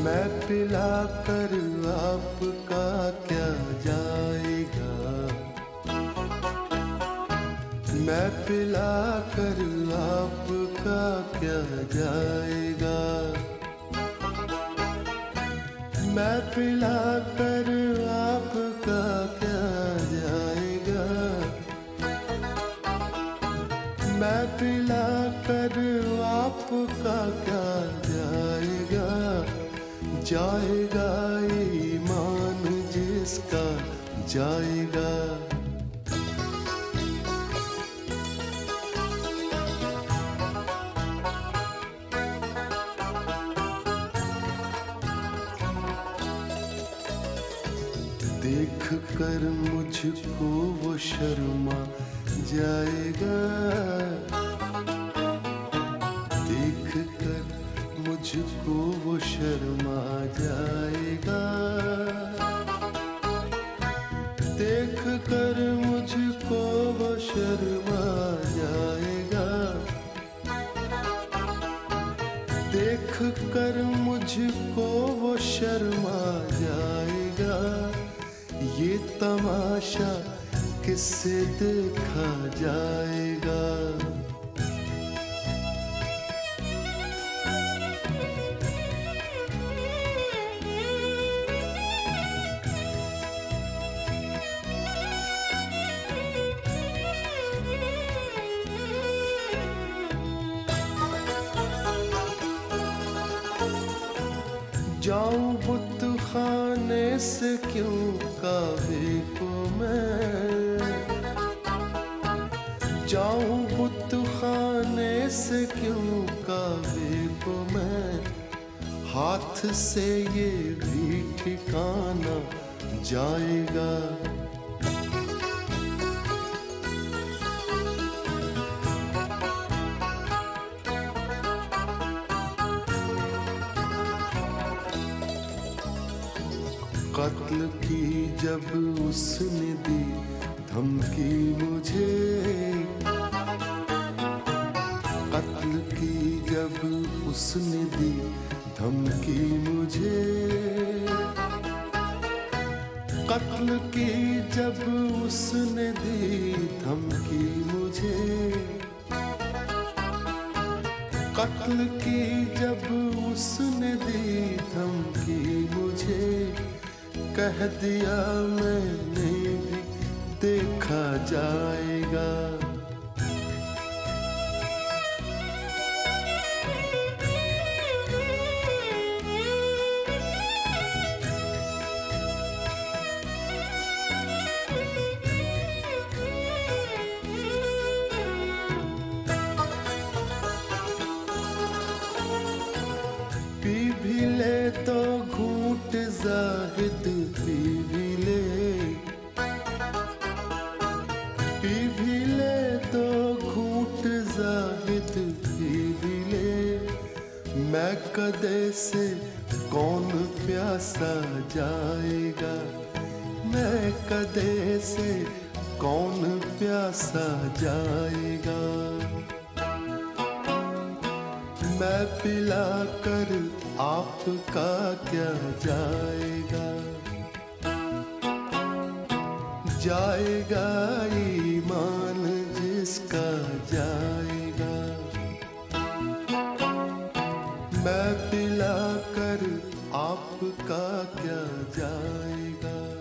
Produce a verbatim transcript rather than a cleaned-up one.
मैं पिला कर आपका क्या जाएगा, मैं पिला कर आपका क्या जाएगा, मैं पिला कर आपका क्या जाएगा, मैं पिला कर आपका क्या जाएगा, जाएगा ईमान जिसका जाएगा। देख कर मुझको वो शर्मा जाएगा, देख कर मुझको वो शर्मा जाएगा, देख कर मुझको वो शर्मा जाएगा, देख कर मुझको वो शर्मा जाएगा। ये तमाशा किससे देखा जाएगा। जाऊं बुत खाने से क्यों काबे को मैं, जाऊं बुत खाने से क्यों काबे को मैं, हाथ से ये भी ठिकाना जाएगा। कत्ल की जब उसने दी धमकी मुझे, कत्ल की जब उसने दी धमकी मुझे, कत्ल की जब उसने दी धमकी मुझे, कत्ल की जब उसने दी धमकी मुझे, कह दिया मैंने भी देखा जाएगा। पी भी ले तो घूंट जाहिद पी भी ले, पी भी ले तो घूंट जाहिद पी भी ले, मैं कदे से कौन प्यासा जाएगा, मैं कदे से कौन प्यासा जाएगा। मैं पिला कर आपका क्या जाएगा, जाएगा ईमान जिसका जाएगा। मैं पिला कर आपका क्या जाएगा।